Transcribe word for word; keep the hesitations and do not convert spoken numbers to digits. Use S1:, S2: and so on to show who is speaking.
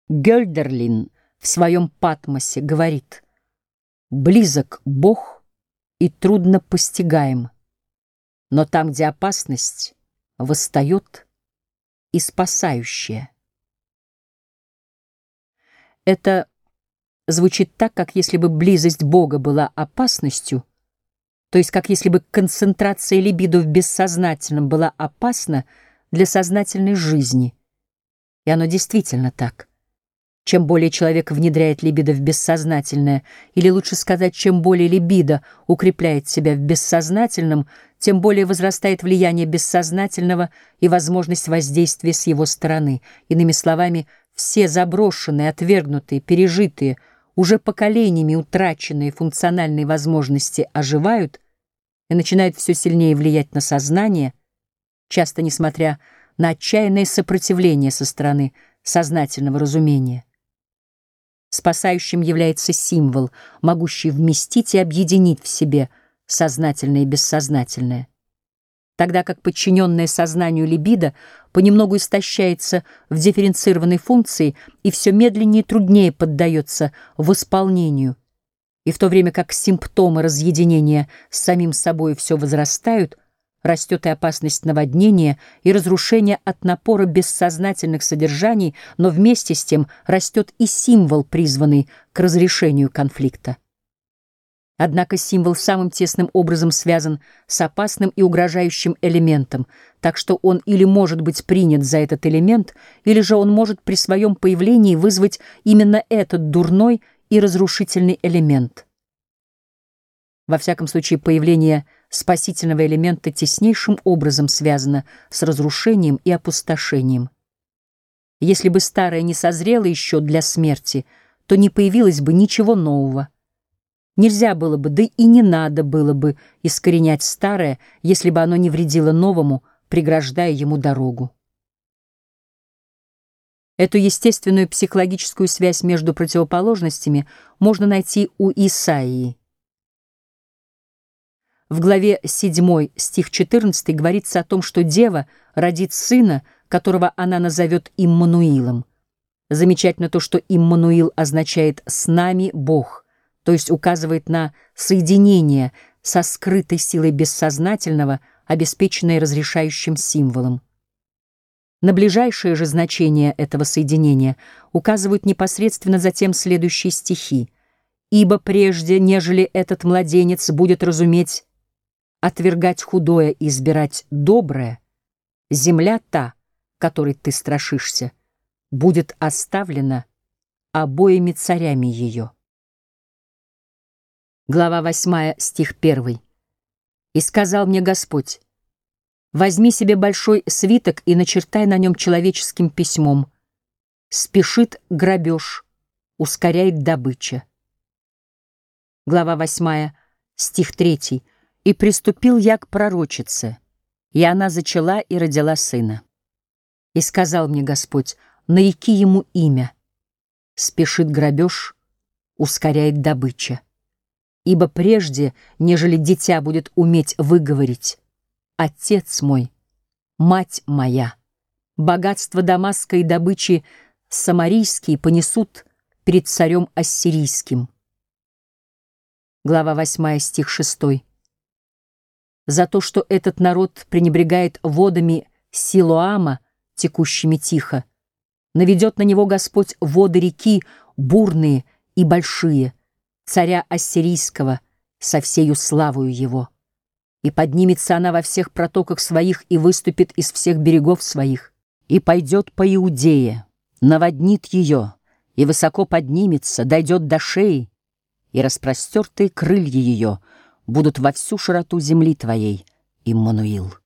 S1: Гёльдерлин в своем Патмосе говорит: «Близок Бог и трудно постигаем, но там, где опасность, восстает и спасающая». Это звучит так, как если бы близость Бога была опасностью, то есть как если бы концентрация либидо в бессознательном была опасна для сознательной жизни. И оно действительно так. Чем более человек внедряет либидо в бессознательное, или лучше сказать, чем более либидо укрепляет себя в бессознательном, тем более возрастает влияние бессознательного и возможность воздействия с его стороны. Иными словами, все заброшенные, отвергнутые, пережитые, уже поколениями утраченные функциональные возможности оживают и начинают все сильнее влиять на сознание, часто несмотря на отчаянное сопротивление со стороны сознательного разумения. Спасающим является символ, могущий вместить и объединить в себе сознательное и бессознательное, тогда как подчиненное сознанию либидо понемногу истощается в дифференцированной функции и все медленнее и труднее поддается восполнению, и в то время как симптомы разъединения с самим собой все возрастают, растет и опасность наводнения и разрушения от напора бессознательных содержаний, но вместе с тем растет и символ, призванный к разрешению конфликта. Однако символ самым тесным образом связан с опасным и угрожающим элементом, так что он или может быть принят за этот элемент, или же он может при своем появлении вызвать именно этот дурной и разрушительный элемент. Во всяком случае, появление спасительного элемента теснейшим образом связано с разрушением и опустошением. Если бы старое не созрело еще для смерти, то не появилось бы ничего нового. Нельзя было бы, да и не надо было бы искоренять старое, если бы оно не вредило новому, преграждая ему дорогу. Эту естественную психологическую связь между противоположностями можно найти у Исаии. В главе седьмой, стих четырнадцатый, говорится о том, что дева родит сына, которого она назовет Иммануилом. Замечательно то, что Иммануил означает «с нами Бог», то есть указывает на соединение со скрытой силой бессознательного, обеспеченное разрешающим символом. На ближайшее же значение этого соединения указывают непосредственно затем следующие стихи: «Ибо прежде, нежели этот младенец будет разуметь отвергать худое и избирать доброе, земля та, которой ты страшишься, будет оставлена обоими царями ее». Глава восьмая, стих первый. «И сказал мне Господь: возьми себе большой свиток и начертай на нем человеческим письмом: спешит грабеж, ускоряет добыча». Глава восьмая, стих третий. «И приступил я к пророчице, и она зачала и родила сына. И сказал мне Господь: нареки ему имя: спешит грабеж, ускоряет добыча. Ибо прежде, нежели дитя будет уметь выговорить: Отец мой, мать моя, богатство Дамаска и добычи самарийские понесут перед царем ассирийским». Глава восьмая, стих шестой. «За то, что этот народ пренебрегает водами Силоама, текущими тихо, наведет на него Господь воды реки, бурные и большие, царя ассирийского, со всею славою его. И поднимется она во всех протоках своих и выступит из всех берегов своих, и пойдет по Иудее, наводнит ее, и высоко поднимется, дойдет до шеи, и распростертые крылья ее будут во всю широту земли твоей, Иммануил».